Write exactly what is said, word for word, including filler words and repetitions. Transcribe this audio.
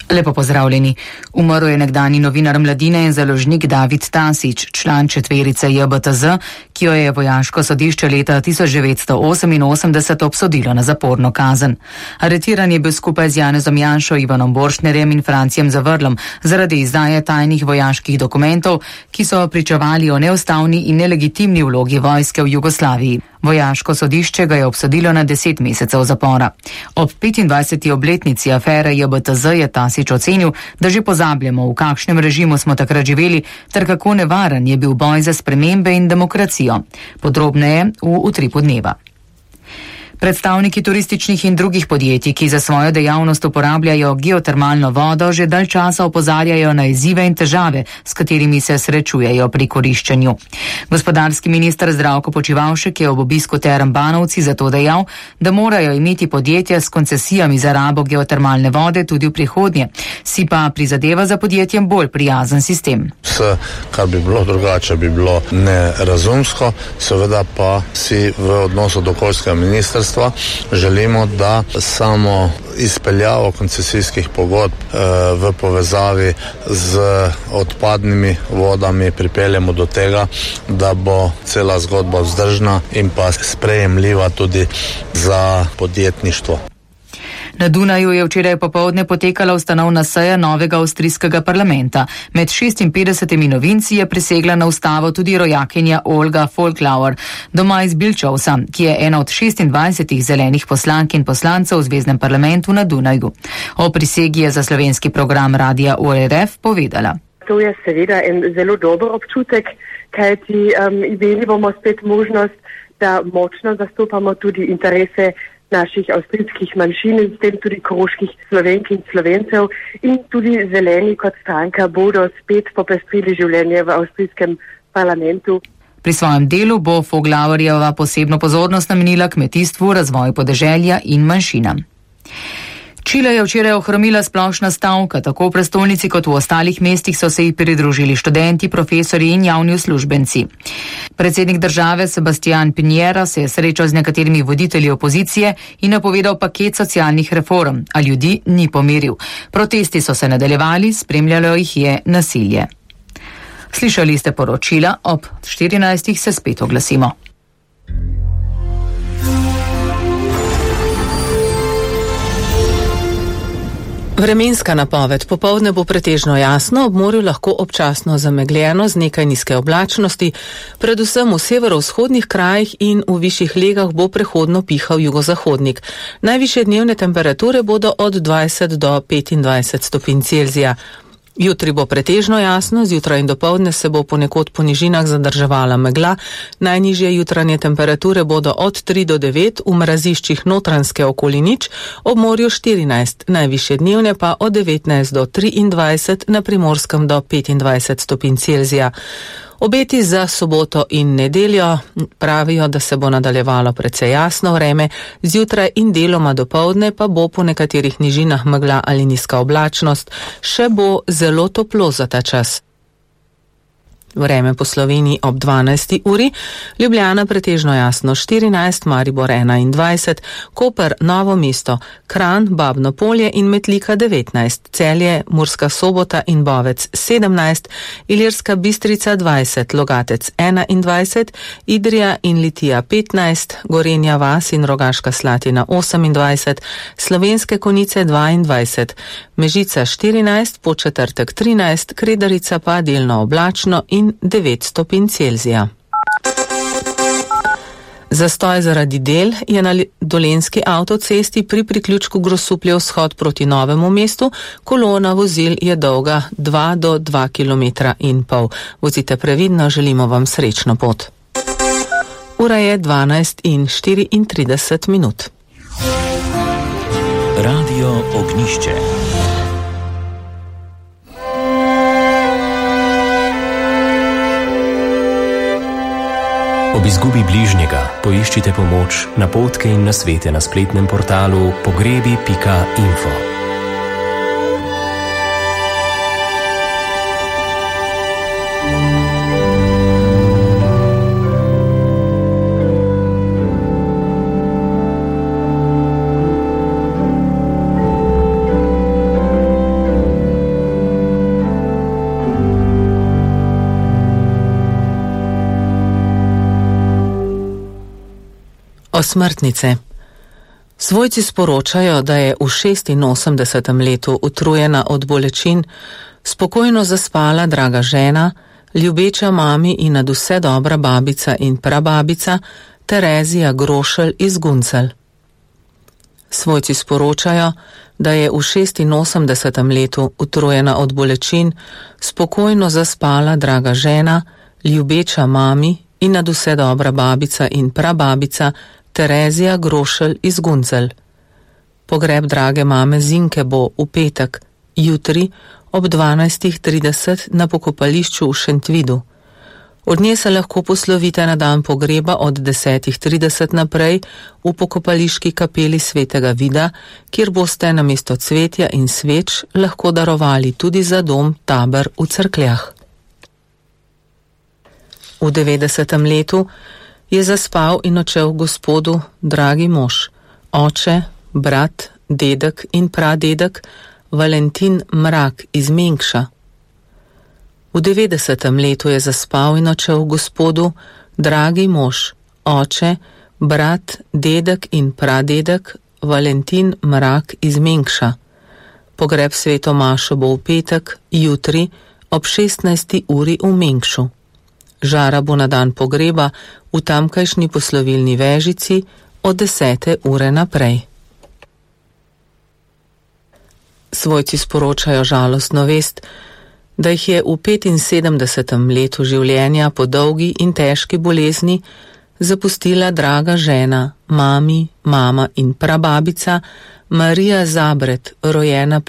Lepo pozdravljeni. Umrl je nekdani novinar Mladine in založnik David Tasić, član četverice J B T Z, ki jo je vojaško sodišče leta tisoč devetsto oseminosemdeset obsodilo na zaporno kazen. Aretiran je bil skupaj z Janezom Janšo, Ivanom Borštnerjem in Francijem Zavrlom zaradi izdaje tajnih vojaških dokumentov, ki so pričevali o neustavni in nelegitimni vlogi vojske v Jugoslaviji. Vojaško sodišče ga je obsodilo na deset mesecev zapora. Ob petindvajseti obletnici afere J B T Z je Tasić ocenil, da že pozabljamo, v kakšnem režimu smo takrat živeli, ter kako nevaren je bil boj za spremembe in demokracijo. Podrobneje v utripu dneva. Predstavniki turističnih in drugih podjetij, ki za svojo dejavnost uporabljajo geotermalno vodo, že dalj časa opozarjajo na izzive in težave, s katerimi se srečujejo pri koriščenju. Gospodarski minister Zdravko Počivalšek je ob obisku Term Banovci zato dejal, da morajo imeti podjetja s koncesijami za rabo geotermalne vode tudi v prihodnje, si pa prizadeva za podjetjem bolj prijazen sistem. Vse, kar bi bilo drugače, bi bilo nerazumsko, seveda pa si v odnosu do okoljskega ministrstva želimo, da samo izpeljavo koncesijskih pogodb e, v povezavi z odpadnimi vodami pripeljemo do tega, da bo cela zgodba vzdržna in pa sprejemljiva tudi za podjetništvo. Na Dunaju je včeraj popoldne potekala ustanovna seja novega avstrijskega parlamenta. Med šestinpetdesetimi novinci je prisegla na ustavo tudi rojakinja Olga Folklauer, doma iz Bilčovsa, ki je ena od šestindvajsetih zelenih poslank in poslancev v Zveznem parlamentu na Dunaju. O prisegi je za slovenski program Radia O R F povedala. To je seveda en zelo dober občutek, kajti um, imeli bomo spet možnost, da močno zastopamo tudi interese naših avstrijskih manjšin in s tem tudi koroških Slovenk in Slovencev, in tudi zeleni kot stranka bodo spet popestrili življenje v avstrijskem parlamentu. Pri svojem delu bo Folklauerjeva posebno pozornost namenila kmetijstvu, razvoju podeželja in manjšinam. Čile je včeraj ohromila splošna stavka, tako v prestolnici kot v ostalih mestih so se ji pridružili študenti, profesori in javni uslužbenci. Predsednik države Sebastián Piñera se je srečal z nekaterimi voditelji opozicije in napovedal paket socialnih reform, a ljudi ni pomiril. Protesti so se nadaljevali, spremljalo jih je nasilje. Slišali ste poročila, ob štirinajstih se spet oglasimo. Vremenska napoved. Popoldne bo pretežno jasno, ob morju lahko občasno zamegljeno z nekaj nizke oblačnosti, predvsem v severovzhodnih krajih in v višjih legah bo prehodno pihal jugozahodnik. Najvišje dnevne temperature bodo od dvajset do petindvajset stopinj Celzija. Jutri bo pretežno jasno, zjutraj in dopoldne se bo ponekod po nižinah zadrževala megla, najnižje jutranje temperature bodo od tri do devet, v mraziščih Notranjske okoli nič, ob morju štirinajst, najvišje dnevne pa od devetnajst do triindvajset, na Primorskem do petindvajset stopinj Celzija. Obeti za soboto in nedeljo pravijo, da se bo nadaljevalo precej jasno vreme, zjutraj in deloma dopoldne pa bo po nekaterih nižinah megla ali nizka oblačnost, še bo zelo toplo za ta čas. Vreme po Sloveniji ob dvanajsti uri, Ljubljana pretežno jasno štirinajst, Maribor enaindvajset, Koper, Novo mesto, Kranj, Babno Polje in Metlika devetnajst, Celje, Murska Sobota in Bovec sedemnajst, Ilirska Bistrica dvajset, Logatec enaindvajset, Idrija in Litija petnajst, Gorenja vas in Rogaška Slatina osemindvajset, Slovenske Konjice dvaindvajset, Mežica štirinajst, Podčetrtek trinajst, Kredarica pa delno oblačno in devet stopinj Celzija. Zastoj zaradi del je na Dolenjski avtocesti pri priključku Grosuplje vzhod proti Novemu mestu. Kolona vozil je dolga dva do dva kilometra in pol. Vozite previdno, želimo vam srečno pot. Ura je dvanajst in štiriintrideset minut. Radio Ognišče. Ob izgubi bližnjega poiščite pomoč, napotke in nasvete na spletnem portalu pogrebi pika info. smrtnice. Svojci sporočajo, da je v šestinosemdesetem letu utrujena od bolečin spokojno zaspala draga žena, ljubeča mami in nadvse dobra babica in prababica Terezija Grošelj iz Guncelj. Svojci sporočajo, da je v šestinosemdesetem letu utrujena od bolečin spokojno zaspala draga žena, ljubeča mami in nadvse dobra babica in prababica Terezija Grošelj iz Guncelj. Pogreb drage mame Zinke bo v petek, jutri ob dvanajstih trideset na pokopališču v Šentvidu. Od nje se lahko poslovite na dan pogreba od desetih trideset naprej v pokopališki kapeli Svetega Vida, kjer boste namesto cvetja in sveč lahko darovali tudi za dom taber v Cerkljah. V devetdesetem letu je zaspal in odšel Gospodu dragi mož, oče, brat, dedek in pradedek Valentin Mrak iz Mengša. V devetdesetem letu je zaspal in odšel Gospodu dragi mož, oče, brat, dedek in pradedek Valentin Mrak iz Mengša. Pogreb sveto mašo bo v petek, jutri ob šestnajsti uri v Mengšu. Žara bo na dan pogreba v tamkajšnji poslovilni vežici od desete ure naprej. Svojci sporočajo žalostno vest, da jih je v petinsedemdesetem letu življenja po dolgi in težki bolezni zapustila draga žena, mami, mama in prababica Marija Zabret, rojena